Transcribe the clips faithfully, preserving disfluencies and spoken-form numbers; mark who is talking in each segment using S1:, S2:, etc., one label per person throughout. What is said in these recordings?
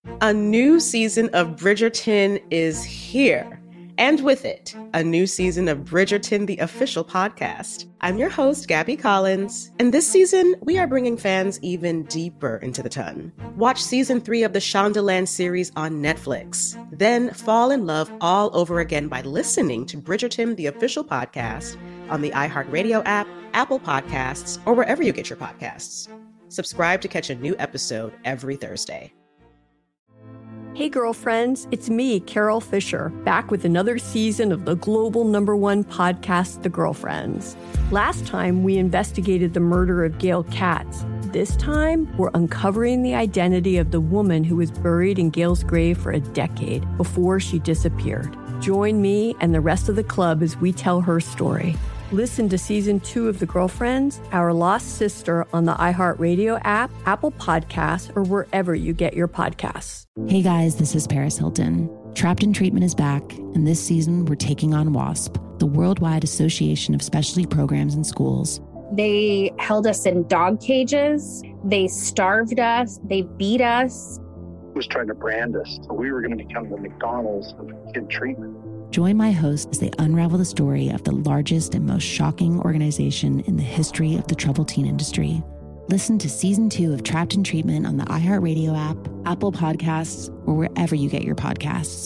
S1: A new season of Bridgerton is here. And with it, a new season of Bridgerton, the official podcast. I'm your host, Gabby Collins, and this season, we are bringing fans even deeper into the ton. Watch season three of the Shondaland series on Netflix. Then fall in love all over again by listening to Bridgerton, the official podcast, on the iHeartRadio app, Apple Podcasts, or wherever you get your podcasts. Subscribe to catch a new episode every Thursday.
S2: Hey girlfriends, it's me, Carol Fisher, back with another season of the global number one podcast, The Girlfriends. Last time, we investigated the murder of Gail Katz. This time, we're uncovering the identity of the woman who was buried in Gail's grave for a decade before she disappeared. Join me and the rest of the club as we tell her story. Listen to season two of The Girlfriends, Our Lost Sister on the iHeartRadio app, Apple Podcasts, or wherever you get your podcasts.
S3: Hey guys, this is Paris Hilton. Trapped in Treatment is back, and this season we're taking on WASP, the Worldwide Association of Specialty Programs and Schools.
S4: They held us in dog cages. They starved us. They beat us.
S5: Was trying to brand us. So we were going to become the McDonald's of kid treatment.
S3: Join my hosts as they unravel the story of the largest and most shocking organization in the history of the troubled teen industry. Listen to season two of Trapped in Treatment on the iHeartRadio app, Apple Podcasts, or wherever you get your podcasts.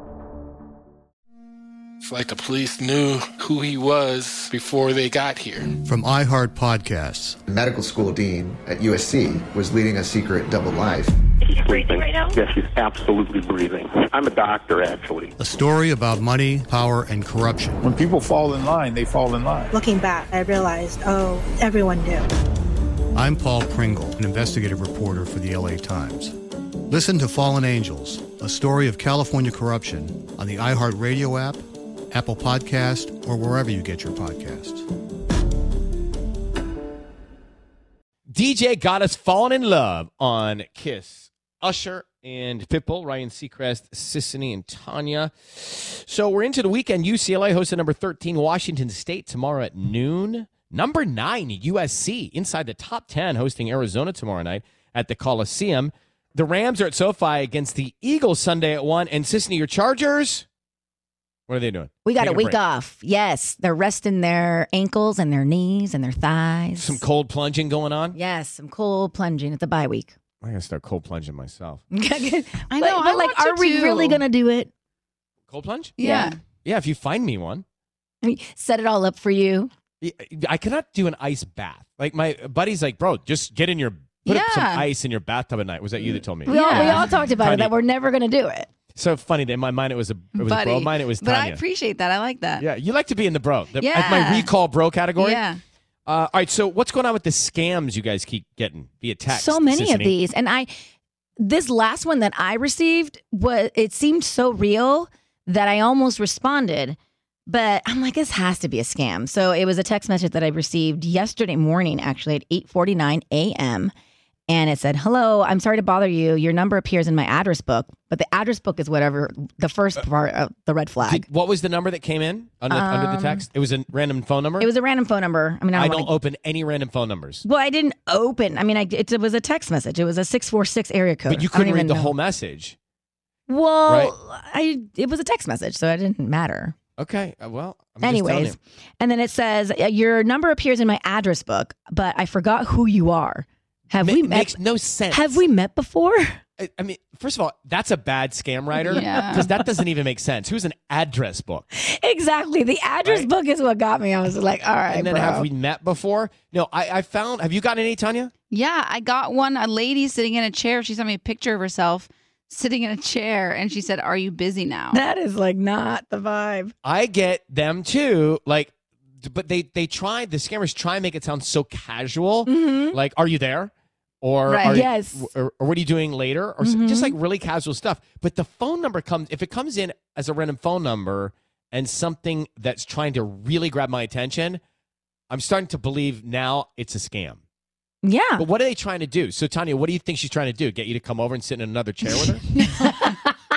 S6: It's like the police knew who he was before they got here.
S7: From iHeart Podcasts.
S8: The medical school dean at U S C was leading a secret double life.
S9: Is he breathing right now? Yes, he's absolutely breathing. I'm a doctor, actually.
S7: A story about money, power, and corruption.
S10: When people fall in line, they fall in line.
S11: Looking back, I realized, oh, everyone knew.
S7: I'm Paul Pringle, an investigative reporter for the L A Times. Listen to Fallen Angels, a story of California corruption on the iHeartRadio app, Apple Podcast, or wherever you get your podcasts.
S12: D J got us falling in love on Kiss. Usher and Pitbull, Ryan Seacrest, Sissany, and Tanya. So we're into the weekend. U C L A hosted number thirteen, Washington State, tomorrow at noon. Number nine, U S C, inside the top ten, hosting Arizona tomorrow night at the Coliseum. The Rams are at SoFi against the Eagles Sunday at one. And Sissany, your Chargers, what are they doing?
S13: We got
S12: Taking
S13: a week
S12: break.
S13: off. Yes, they're resting their ankles and their knees and their thighs.
S12: Some cold plunging going on?
S13: Yes, some cold plunging. It's a bye week.
S12: I gotta start cold plunging myself.
S13: I know.
S14: But,
S13: I
S14: but
S13: like, are we
S14: too.
S13: really going to do it?
S12: Cold plunge?
S14: Yeah.
S12: Yeah, if you find me one.
S13: I mean, set it all up for you.
S12: I cannot do an ice bath. Like my buddy's like, bro, just get in your, put
S14: Yeah.
S12: up some ice in your bathtub at night. Was that you that told me?
S13: We, all, we
S14: Yeah.
S13: all talked about
S12: Tanya.
S13: it, that we're never going to do it.
S12: So funny that in my mind it was a it was
S14: Buddy.
S12: a bro. Mine it was
S14: But I
S12: Tanya.
S14: appreciate that. I like that.
S12: Yeah, you like to be in the bro. The,
S14: Yeah.
S12: As my recall bro category.
S14: Yeah.
S12: Uh, all right. So what's going on with the scams you guys keep getting via text?
S13: So many of
S12: Sissany?
S13: these. And I, this last one that I received, was it seemed so real that I almost responded. But I'm like, this has to be a scam. So it was a text message that I received yesterday morning, actually at eight forty-nine a.m. And it said, hello, I'm sorry to bother you. Your number appears in my address book. But the address book is whatever, the first part of the red flag.
S12: Did, what was the number that came in under,
S13: Um,
S12: under the text? It was a random phone number?
S13: It was a random phone number. I mean, I
S12: I
S13: don't,
S12: don't
S13: wanna,
S12: open any random phone numbers.
S13: Well, I didn't open. I mean, I, it, it was a text message. It was a six four six area code.
S12: But you
S13: I don't
S12: couldn't read
S13: even
S12: the
S13: know.
S12: whole message.
S13: Well,
S12: Right.
S13: I it was a text message, so it didn't matter.
S12: Okay. uh, Well, I'm just telling
S13: Anyways,
S12: you.
S13: and then it says, uh, your number appears in my address book, but I forgot who you are. Have
S12: Ma-
S13: we met?
S12: makes no sense.
S13: Have we met before?
S12: I, I mean, first of all, that's a bad scam writer because
S14: Yeah.
S12: that doesn't even make sense. Who's an address book?
S13: Exactly. The address
S12: Right.
S13: book is what got me. I was like, all right,
S12: And then
S13: bro.
S12: have we met before? No, I, I found. Have you gotten any, Tanya?
S14: Yeah, I got one. A lady sitting in a chair. She sent me a picture of herself sitting in a chair, and she said, "Are you busy now?"
S13: That is like not the vibe.
S12: I get them too. Like, but they they try. The scammers try and make it sound so casual.
S13: Mhm.
S12: Like, are you there? Or
S14: Right.
S12: are you-
S13: Yes.
S12: or, or what are you doing later? Or s-
S13: Mhm.
S12: just like really casual stuff. But the phone number comes if it comes in as a random phone number and something that's trying to really grab my attention. I'm starting to believe now it's a scam.
S13: Yeah.
S12: But what are they trying to do? So, Tanya, what do you think she's trying to do? Get you to come over and sit in another chair with her?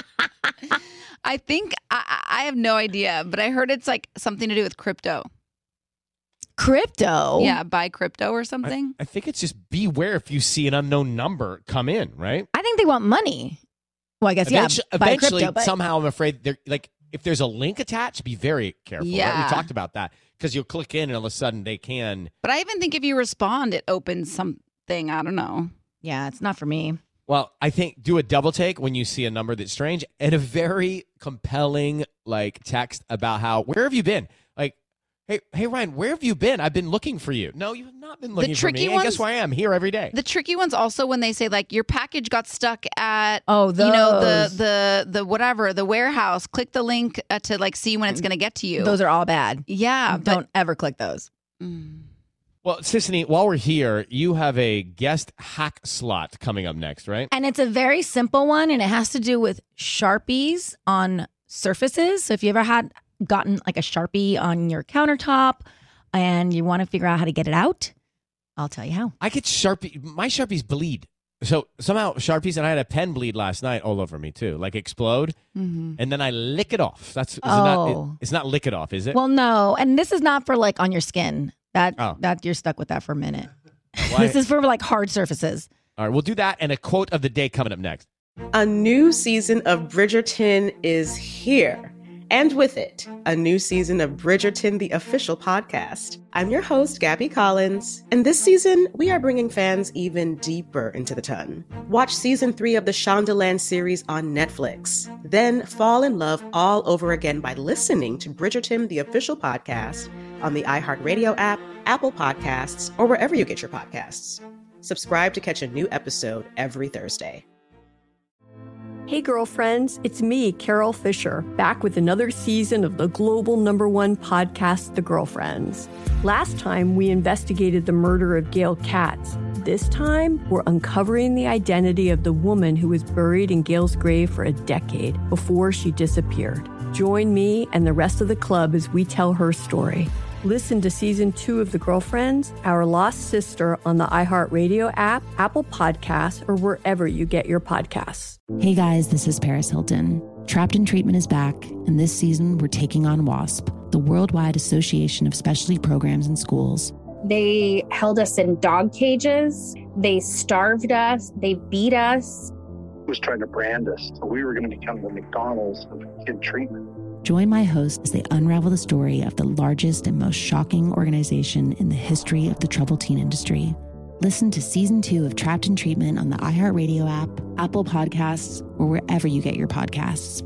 S14: I think I, I have no idea, but I heard it's like something to do with crypto.
S13: Crypto.
S14: Yeah, buy crypto or something.
S12: I think it's just beware if you see an unknown number come in, right?
S13: I think they want money. Well, I guess,
S12: Eventu-
S13: yeah, buy
S12: Eventually,
S13: crypto, but-
S12: somehow I'm afraid they're like, if there's a link attached, be very careful. Right?
S14: Yeah.
S12: We talked about that because you'll click in and all of a sudden they can.
S14: But I even think if you respond, it opens something. I don't know.
S13: Yeah, it's not for me.
S12: Well, I think do a double take when you see a number that's strange and a very compelling like text about how, where have you been? Like, hey, hey Ryan, where have you been? I've been looking for you. No, you have not been looking
S14: The
S12: for
S14: tricky
S12: me. And
S14: ones-
S12: guess where I am? Here every day.
S14: The tricky ones also when they say like your package got stuck at
S13: Oh,
S14: you know the
S13: those.
S14: the the whatever the warehouse. Click the link uh, to like see when it's going to get to you.
S13: Those are all bad.
S14: yeah, but
S13: Don't ever click those.
S12: Well, Sissany, while we're here, you have a guest hack slot coming up next, right?
S13: And it's a very simple one, and it has to do with Sharpies on surfaces. So if you ever had gotten like a Sharpie on your countertop and you want to figure out how to get it out, I'll tell you how.
S12: I get Sharpie. My Sharpies bleed. So somehow Sharpies, and I had a pen bleed last night all over me too, like explode.
S14: Mhm.
S12: And then I lick it off. That's is it
S13: Oh.
S12: not, it, it's not lick it off, is it?
S13: Well, no, and this is not for like on your skin. That
S12: Oh.
S13: that you're stuck with that for a minute.
S12: Why-
S13: This is for like hard surfaces.
S12: All right, we'll do that and a quote of the day coming up next.
S1: A new season of Bridgerton is here. And with it, a new season of Bridgerton, the official podcast. I'm your host, Gabby Collins, and this season, we are bringing fans even deeper into the ton. Watch season three of the Shondaland series on Netflix. Then fall in love all over again by listening to Bridgerton, the official podcast, on the iHeartRadio app, Apple Podcasts, or wherever you get your podcasts. Subscribe to catch a new episode every Thursday.
S2: Hey, girlfriends, it's me, Carol Fisher, back with another season of the global number one podcast, The Girlfriends. Last time, we investigated the murder of Gail Katz. This time, we're uncovering the identity of the woman who was buried in Gail's grave for a decade before she disappeared. Join me and the rest of the club as we tell her story. Listen to season two of The Girlfriends, Our Lost Sister on the iHeartRadio app, Apple Podcasts, or wherever you get your podcasts.
S3: Hey guys, this is Paris Hilton. Trapped in Treatment is back, and this season we're taking on WASP, the Worldwide Association of Specialty Programs in Schools.
S4: They held us in dog cages. They starved us. They beat us.
S5: Was trying to brand us. So we were going to become the McDonald's of kid treatment.
S3: Join my hosts as they unravel the story of the largest and most shocking organization in the history of the troubled teen industry. Listen to season two of Trapped in Treatment on the iHeartRadio app, Apple Podcasts, or wherever you get your podcasts.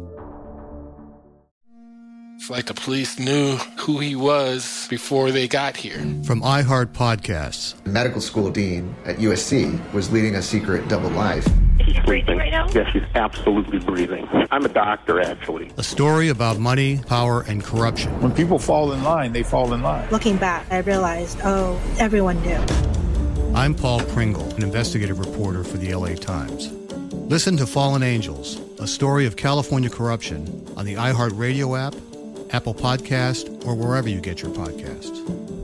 S6: It's like the police knew who he was before they got here.
S7: From iHeart Podcasts.
S8: The medical school dean at U S C was leading a secret double life.
S9: She's breathing right now? Yes, she's absolutely breathing. I'm a doctor, actually.
S7: A story about money, power, and corruption.
S10: When people fall in line, they fall in line.
S11: Looking back, I realized, oh, everyone knew.
S7: I'm Paul Pringle, an investigative reporter for the L A Times. Listen to Fallen Angels, a story of California corruption on the iHeartRadio app, Apple Podcast, or wherever you get your podcasts.